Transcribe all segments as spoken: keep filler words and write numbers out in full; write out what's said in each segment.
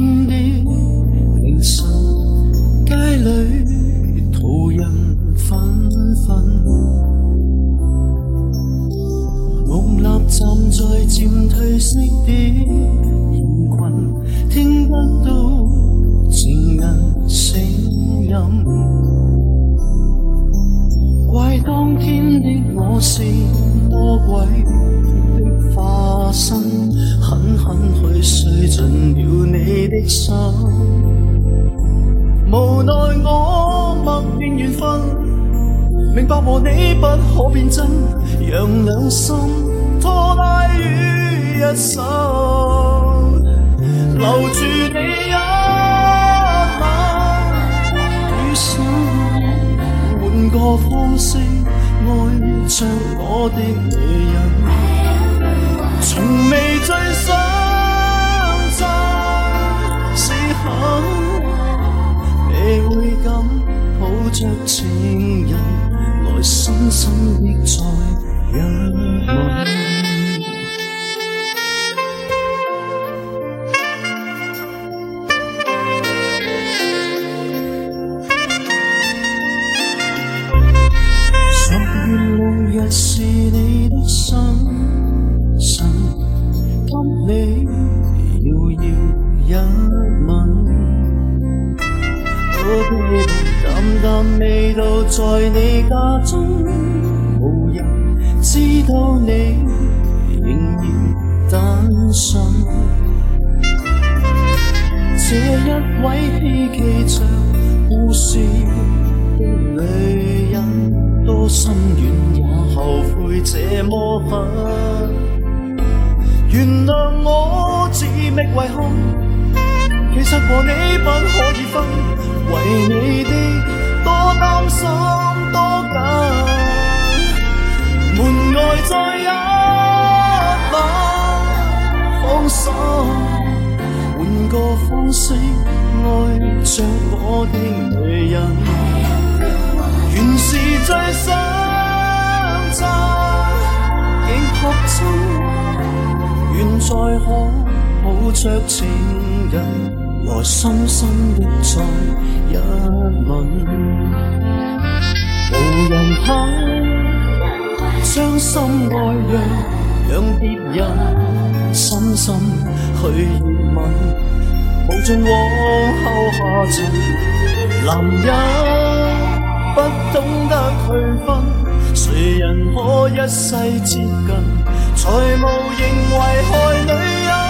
天的凌晨，街里途人纷纷，梦立站在渐褪色的人群，听得到情人声音。怪当天的我是魔鬼的化身，狠狠去碎尽了你的心。无奈我默认缘分，明白和你不可变真，让两心拖拉于一手，留住你一晚余生，换个方式爱着我的女人，从未最想真时刻，你会敢抱着情人来深深的再一吻。十月六日是你的生辰，给你遥遥一吻。我的淡淡味道在你家中，无人知道你仍然單身。這一位希冀着故事的女人，多心軟也後悔這麼狠。原諒我自覓遺憾，其實和你不可以分，為你的多擔心多緊，門外再一晚放手，換個方式愛着我的女人，原是最想真竟哭真，願再可抱着情人來深深的再一吻，無人肯將心愛讓讓別人深深去熱吻，無盡往後下沉，男人不懂得區分，誰人可一世接近，才無形危害女人。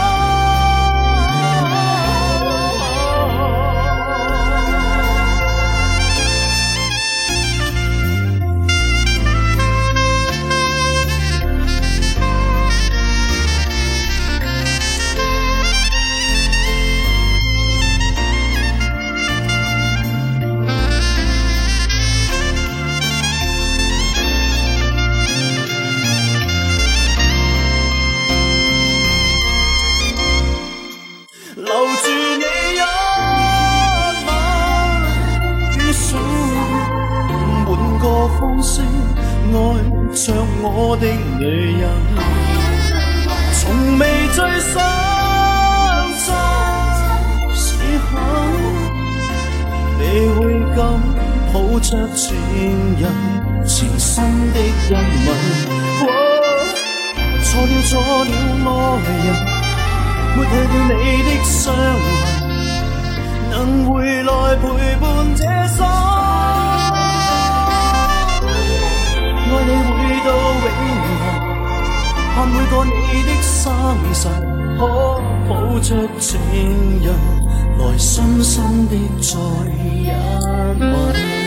留住你一晚於數，換個方式愛着我的女人，從未最想真時刻，你會敢抱着情人情深的一吻。錯了錯了愛人，抹去了你的傷痕，能回來陪伴這生，愛你會到永恆，盼每個你的生辰，可抱着情人來深深的再一吻。